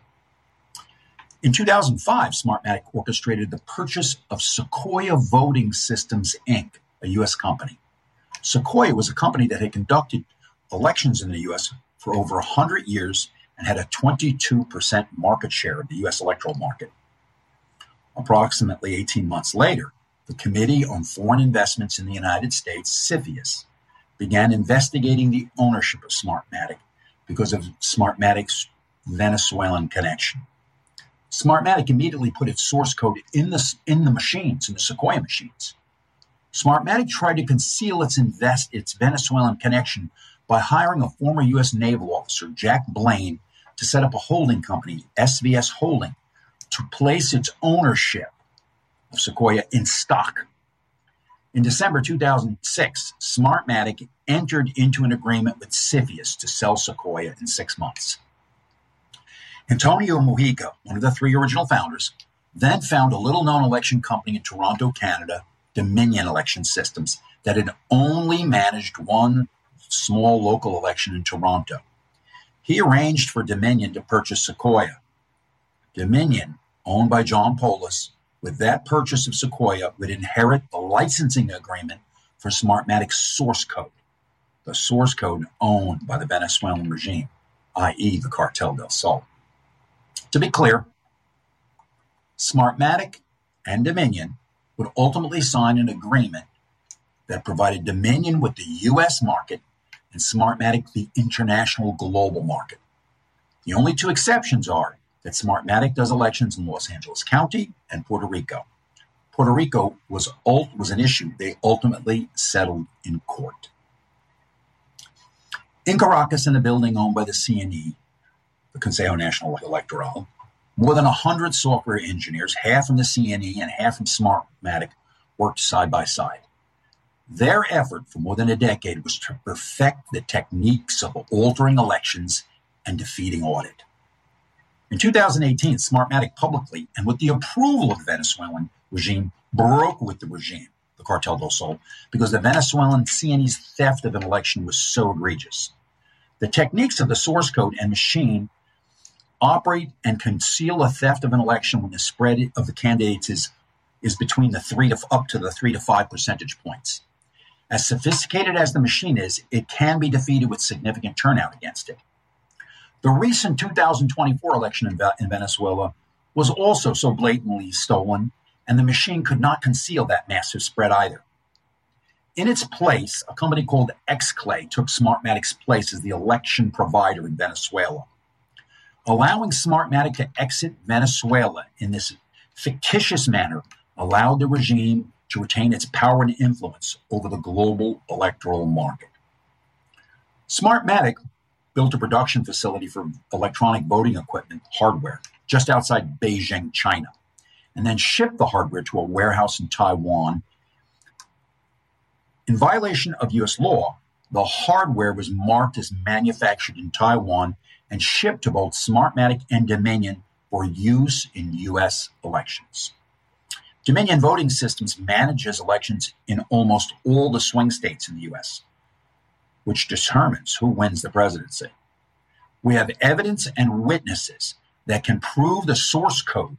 In two thousand five, Smartmatic orchestrated the purchase of Sequoia Voting Systems, Incorporated, a U S company. Sequoia was a company that had conducted elections in the U S for over one hundred years and had a twenty-two percent market share of the U S electoral market. Approximately eighteen months later, the Committee on Foreign Investments in the United States, CFIUS, began investigating the ownership of Smartmatic because of Smartmatic's Venezuelan connection. Smartmatic immediately put its source code in the, in the machines, in the Sequoia machines. Smartmatic tried to conceal its, invest, its Venezuelan connection by hiring a former U S naval officer, Jack Blaine, to set up a holding company, S V S Holding, to place its ownership of Sequoia in stock. In December two thousand six, Smartmatic entered into an agreement with CFIUS to sell Sequoia in six months. Antonio Mujica, one of the three original founders, then found a little-known election company in Toronto, Canada, Dominion Election Systems, that had only managed one small local election in Toronto. He arranged for Dominion to purchase Sequoia. Dominion, owned by John Polis, with that purchase of Sequoia, would inherit the licensing agreement for Smartmatic's source code, the source code owned by the Venezuelan regime, that is the Cartel del Sol. To be clear, Smartmatic and Dominion would ultimately sign an agreement that provided Dominion with the U S market and Smartmatic the international global market. The only two exceptions are that Smartmatic does elections in Los Angeles County and Puerto Rico. Puerto Rico was, ult- was an issue they ultimately settled in court. In Caracas, in a building owned by the C N E, the Consejo Nacional Electoral, more than one hundred software engineers, half from the C N E and half from Smartmatic, worked side by side. Their effort for more than a decade was to perfect the techniques of altering elections and defeating audit. In two thousand eighteen, Smartmatic publicly, and with the approval of the Venezuelan regime, broke with the regime, the Cartel del Sol, because the Venezuelan C N E's theft of an election was so egregious. The techniques of the source code and machine operate and conceal a theft of an election when the spread of the candidates is, is between the three to up to the three to five percentage points. As sophisticated as the machine is, it can be defeated with significant turnout against it. The recent two thousand twenty-four election in, in Venezuela was also so blatantly stolen, and the machine could not conceal that massive spread either. In its place, a company called Xclay took Smartmatic's place as the election provider in Venezuela. Allowing Smartmatic to exit Venezuela in this fictitious manner allowed the regime to retain its power and influence over the global electoral market. Smartmatic built a production facility for electronic voting equipment hardware just outside Beijing, China, and then shipped the hardware to a warehouse in Taiwan. In violation of U S law, the hardware was marked as manufactured in Taiwan and shipped to both Smartmatic and Dominion for use in U S elections. Dominion Voting Systems manages elections in almost all the swing states in the U S, which determines who wins the presidency. We have evidence and witnesses that can prove the source code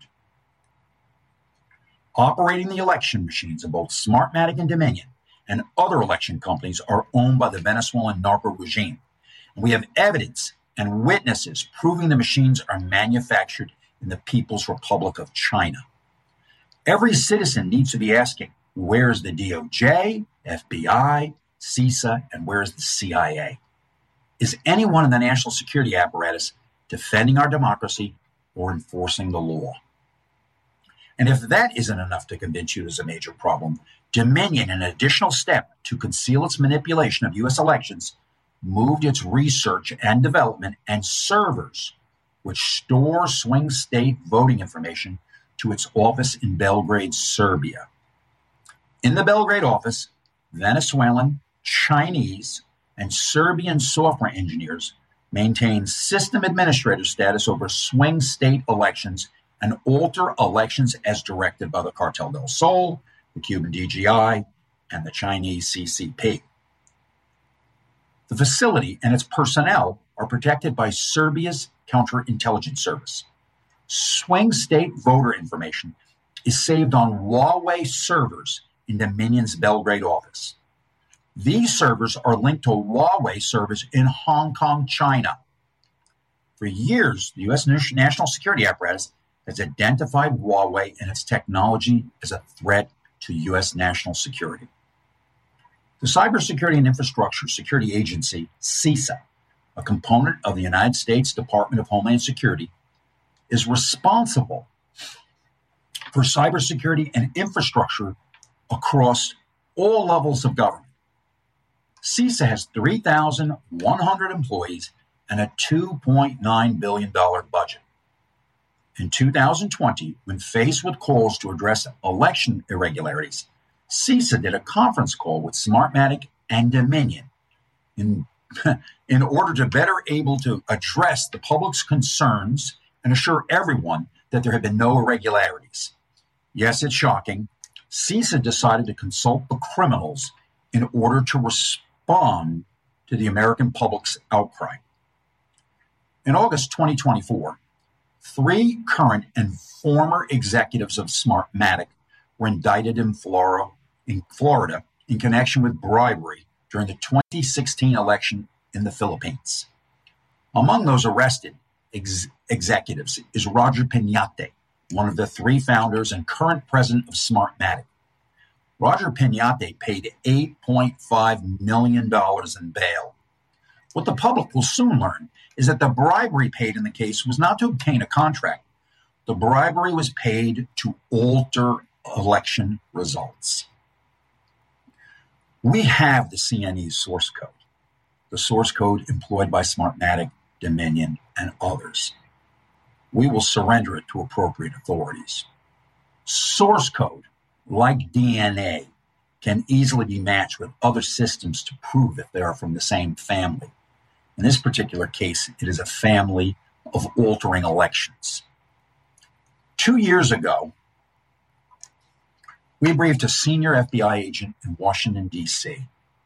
operating the election machines of both Smartmatic and Dominion and other election companies are owned by the Venezuelan narco regime. And we have evidence and witnesses proving the machines are manufactured in the People's Republic of China. Every citizen needs to be asking, where's the D O J, F B I, CISA, and where's the C I A? Is anyone in the national security apparatus defending our democracy or enforcing the law? And if that isn't enough to convince you there's a major problem, Dominion, in an additional step to conceal its manipulation of U S elections, moved its research and development and servers, which store swing state voting information, to its office in Belgrade, Serbia. In the Belgrade office, Venezuelan, Chinese, and Serbian software engineers maintain system administrator status over swing state elections and alter elections as directed by the Cartel del Sol, the Cuban D G I, and the Chinese C C P. The facility and its personnel are protected by Serbia's counterintelligence service. Swing state voter information is saved on Huawei servers in Dominion's Belgrade office. These servers are linked to Huawei servers in Hong Kong, China. For years, the U S national security apparatus has identified Huawei and its technology as a threat to U S national security. The Cybersecurity and Infrastructure Security Agency, CISA, a component of the United States Department of Homeland Security, is responsible for cybersecurity and infrastructure across all levels of government. CISA has three thousand one hundred employees and a two point nine billion dollars budget. In two thousand twenty, when faced with calls to address election irregularities, CISA did a conference call with Smartmatic and Dominion in, in order to better able to address the public's concerns and assure everyone that there had been no irregularities. Yes, it's shocking. CISA decided to consult the criminals in order to respond to the American public's outcry. In August twenty twenty-four, three current and former executives of Smartmatic were indicted in Florida, in Florida in connection with bribery during the twenty sixteen election in the Philippines. Among those arrested ex- executives is Roger Piñate, one of the three founders and current president of Smartmatic. Roger Piñate paid eight point five million dollars in bail. What the public will soon learn is that the bribery paid in the case was not to obtain a contract. The bribery was paid to alter election results. We have the C N E source code, the source code employed by Smartmatic, Dominion, and others. We will surrender it to appropriate authorities. Source code, like D N A, can easily be matched with other systems to prove that they are from the same family. In this particular case, it is a family of altering elections. Two years ago, we briefed a senior F B I agent in Washington, D C.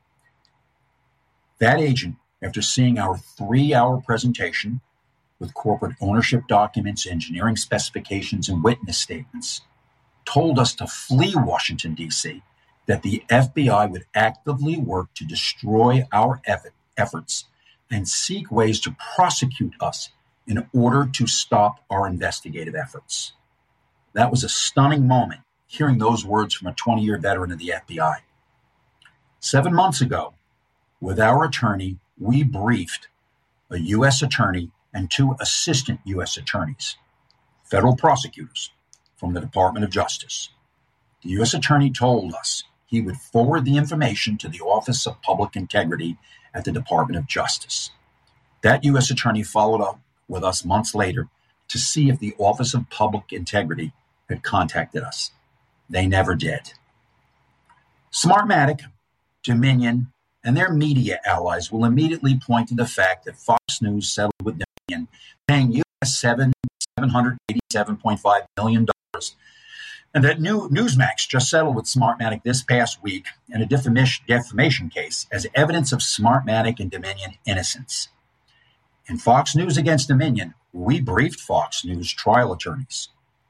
That agent, after seeing our three-hour presentation with corporate ownership documents, engineering specifications, and witness statements, told us to flee Washington, D C, that the F B I would actively work to destroy our effort, efforts and seek ways to prosecute us in order to stop our investigative efforts. That was a stunning moment, hearing those words from a twenty-year veteran of the F B I. Seven months ago, with our attorney, we briefed a U S attorney and two assistant U S attorneys, federal prosecutors from the Department of Justice. The U S attorney told us he would forward the information to the Office of Public Integrity at the Department of Justice. That U S attorney followed up with us months later to see if the Office of Public Integrity had contacted us. They never did. Smartmatic, Dominion, and their media allies will immediately point to the fact that Fox News settled with Dominion, paying U S seven hundred eighty-seven point five million dollars, and that New, Newsmax just settled with Smartmatic this past week in a defamation, defamation case as evidence of Smartmatic and Dominion innocence. In Fox News against Dominion, we briefed Fox News trial attorneys.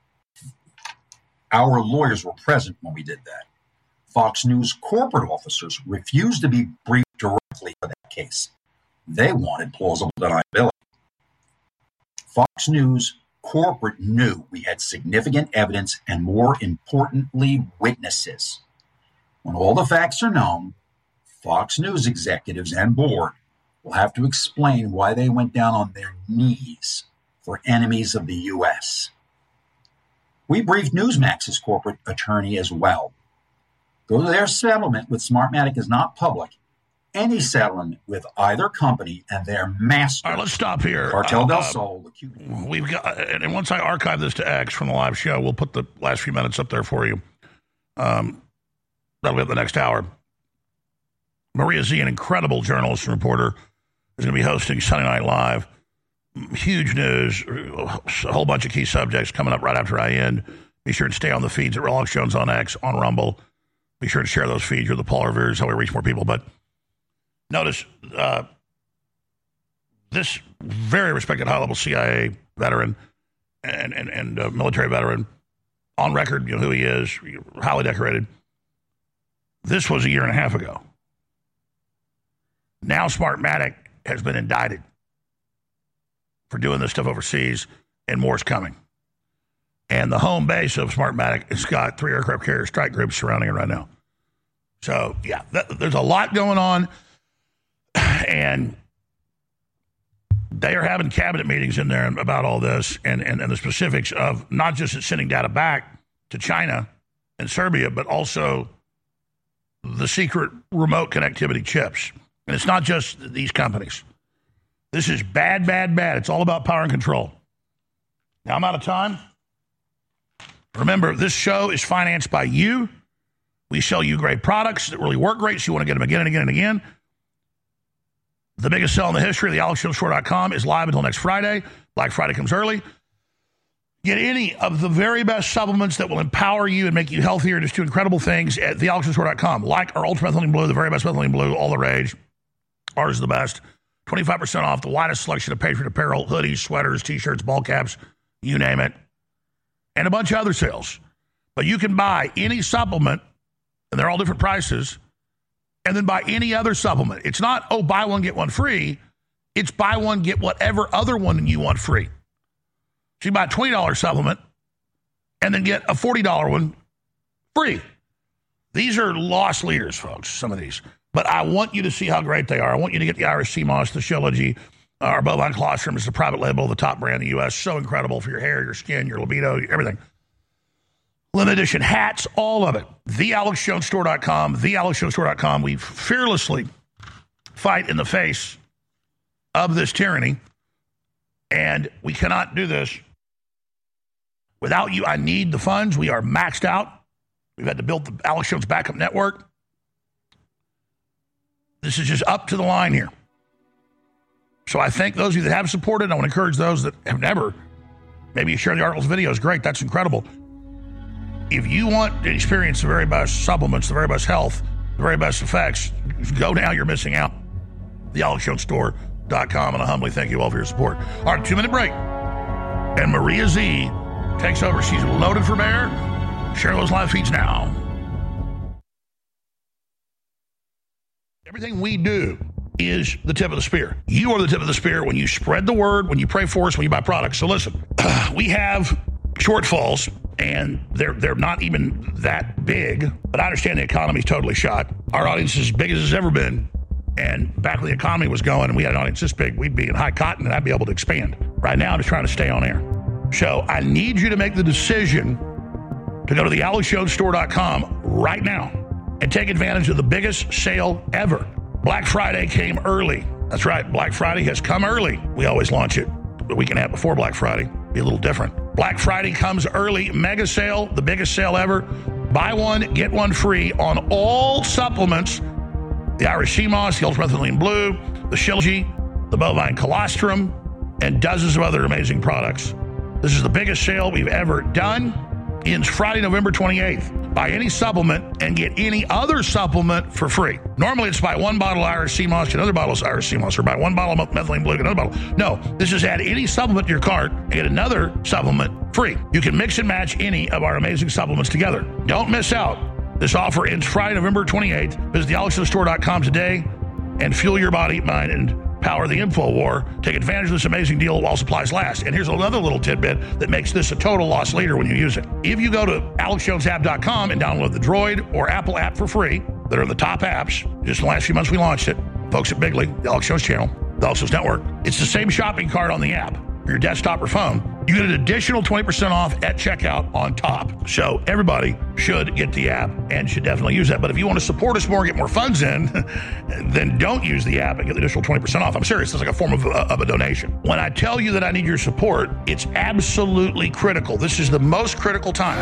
Our lawyers were present when we did that. Fox News corporate officers refused to be briefed directly for that case. They wanted plausible deniability. Fox News corporate knew we had significant evidence and, more importantly, witnesses. When all the facts are known, Fox News executives and board will have to explain why they went down on their knees for enemies of the U S. We briefed Newsmax's corporate attorney as well. Though their settlement with Smartmatic is not public, any settlement with either company and their master. All right, let's stop here. Cartel uh, del uh, Sol. We've got, and once I archive this to X from the live show, we'll put the last few minutes up there for you. Um, that'll be up the next hour. Maria Z, an incredible journalist and reporter, is going to be hosting Sunday Night Live. Huge news, a whole bunch of key subjects coming up right after I end. Be sure to stay on the feeds at Real Alex Jones on X, on Rumble. Be sure to share those feeds with the Paul Revere's, how we reach more people. But notice uh, this very respected high-level C I A veteran and, and, and uh, military veteran, on record, you know who he is, highly decorated. This was a year and a half ago. Now Smartmatic has been indicted for doing this stuff overseas, and more's coming. And the home base of Smartmatic has got three aircraft carrier strike groups surrounding it right now. So, yeah, th- there's a lot going on, and they are having cabinet meetings in there about all this and, and, and the specifics of not just sending data back to China and Serbia, but also the secret remote connectivity chips. And it's not just these companies. This is bad, bad, bad. It's all about power and control. Now, I'm out of time. Remember, this show is financed by you. We sell you great products that really work great, so you want to get them again and again and again. The biggest sale in the history of the alex jones store dot com is live until next Friday. Black Friday comes early. Get any of the very best supplements that will empower you and make you healthier, just do incredible things at the alex jones store dot com, like our Ultra Methylene Blue, the very best methylene blue, all the rage. Ours is the best. twenty-five percent off, the widest selection of Patriot apparel, hoodies, sweaters, T-shirts, ball caps, you name it, and a bunch of other sales. But you can buy any supplement, and they're all different prices, and then buy any other supplement. It's not, oh, buy one, get one free. It's buy one, get whatever other one you want free. So you buy a twenty dollars supplement and then get a forty dollars one free. These are lost leaders, folks, some of these. But I want you to see how great they are. I want you to get the Irish Sea Moss, the Shilajit, our bovine colostrum is the private label, the top brand in the U S. So incredible for your hair, your skin, your libido, everything. Limited edition hats, all of it. the alex jones store dot com, the alex jones store dot com. We fearlessly fight in the face of this tyranny, and we cannot do this without you. I need the funds. We are maxed out. We've had to build the Alex Jones Backup Network. This is just up to the line here. So I thank those of you that have supported. I want to encourage those that have never. Maybe you share the articles, videos. Great. That's incredible. If you want to experience the very best supplements, the very best health, the very best effects, go now. You're missing out. the alex jones store dot com, and I humbly thank you all for your support. All right, two-minute break. And Maria Z takes over. She's loaded for bear. Share those live feeds now. Everything we do is the tip of the spear. You are the tip of the spear when you spread the word, when you pray for us, when you buy products. So listen, we have shortfalls, and they're they're not even that big, but I understand the economy's totally shot. Our audience is as big as it's ever been, and back when the economy was going and we had an audience this big, we'd be in high cotton and I'd be able to expand. Right now, I'm just trying to stay on air. So I need you to make the decision to go to the alex jones store dot com right now and take advantage of the biggest sale ever. Black Friday came early. That's right, Black Friday has come early. We always launch it the week and a half before Black Friday. Be a little different. Black Friday comes early. Mega sale, the biggest sale ever. Buy one, get one free on all supplements. The Irish Sea Moss, the Ultra Methylene Blue, the Shilajit, the bovine colostrum, and dozens of other amazing products. This is the biggest sale we've ever done. Ends Friday, November twenty-eighth. Buy any supplement and get any other supplement for free. Normally, it's buy one bottle of Irish Sea Moss, get another bottle of Irish Sea Moss, or buy one bottle of methylene blue, get another bottle. No, this is add any supplement to your cart and get another supplement free. You can mix and match any of our amazing supplements together. Don't miss out. This offer ends Friday, November twenty-eighth. Visit the alex jones store dot com today and fuel your body, mind, and power the info war. Take advantage of this amazing deal while supplies last. And here's another little tidbit that makes this a total loss leader when you use it. If you go to alex jones app dot com and download the Droid or Apple app for free, that are the top apps, just in the last few months we launched it, folks at Bigley, the Alex Jones channel, the Alex Jones Network, it's the same shopping cart on the app for your desktop or phone. You get an additional twenty percent off at checkout on top. So everybody should get the app and should definitely use that. But if you want to support us more, get more funds in, then don't use the app and get the additional twenty percent off. I'm serious. It's like a form of, uh, of a donation. When I tell you that I need your support, it's absolutely critical. This is the most critical time.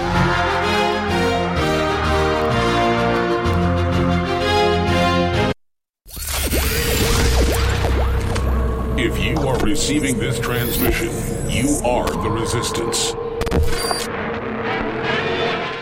If you are receiving this transmission, you are the resistance.